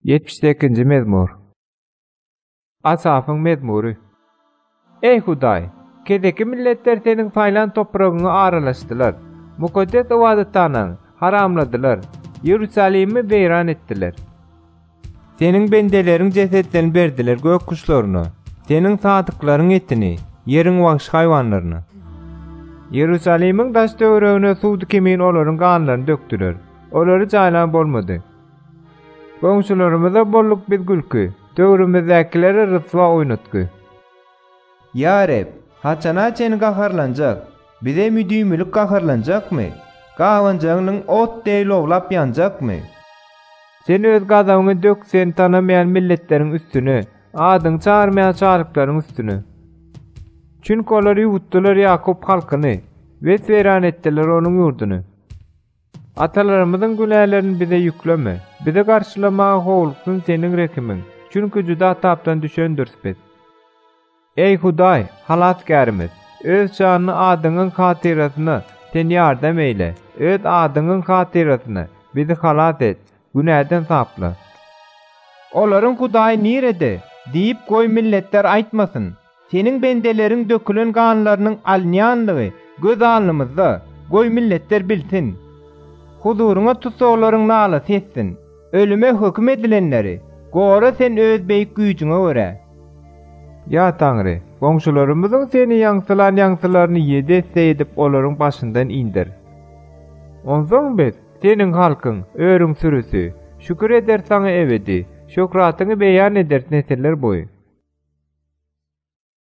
78-nji mezmur. Asafyň mezmury. Ey Hudaý, kedeki milletler seniň saýlan topragyňy aralaşdylar. Mukaddes owadatyny haramladylar. Ýerusalimy beýran etdiler. Seniň bendeleriň jesetlerini berdiler gök kuşlaryna. Seniň sadyklaryň etini, ýeriň wagşy haýwanlaryna. Ýerusalimiň daş döwregine suwdy kemin olaryň ganlaryny dökdiler. Olary jaýlan bolmady. Goňşularymyza bolluk bir gülkü, döwrümizdekileri rıtswa oýnatky. Ya Reb, haçana seni gaharlanjak? Bize müdümlük gaharlanjakmy? Gawanjagynyň ot deýil owlap ýanjakmy? Sen öz gazabyňy dök sen tanamayan milletleriň üstüne, adyň çağırmayan çarlıklaryň üstüne. Çünki olar ýutdular Ýakup halkyny, we weran etdiler onuň ýurduny. Atalarymyzyň günälerini bize yükleme, bize garşylamaga howluksyň seniň rekimiň, çünki juda tapdan düşendirsiz. Ey Hudaý, halatgarymyz, öz şanyny adyňyň hatyrasyna sen ýardam eýle, öz adyňyň hatyrasyna bizi halat et, günäden sapla. Olaryň Hudaý nirede? Diýip goý milletler aýtmasyn. Seniň bendeleriň dökülen ganlarynyň alnýanlygy göz alnymyzda, goý milletler bilsin. Huduruňa tutsaglaryň nalat etsin. Ölüme hökm edilenleri, gora sen öz beýik güýjüňe görä. Ya Taňry, goňşularymyzyň seni ýaňsylaryny ýedi edip olaryň başyndan indir. Onsoň biz, seniň halkyň, örüň sürüsü, şükür eder saňa ebedi, şökratyny beýan eder nesiller boýy.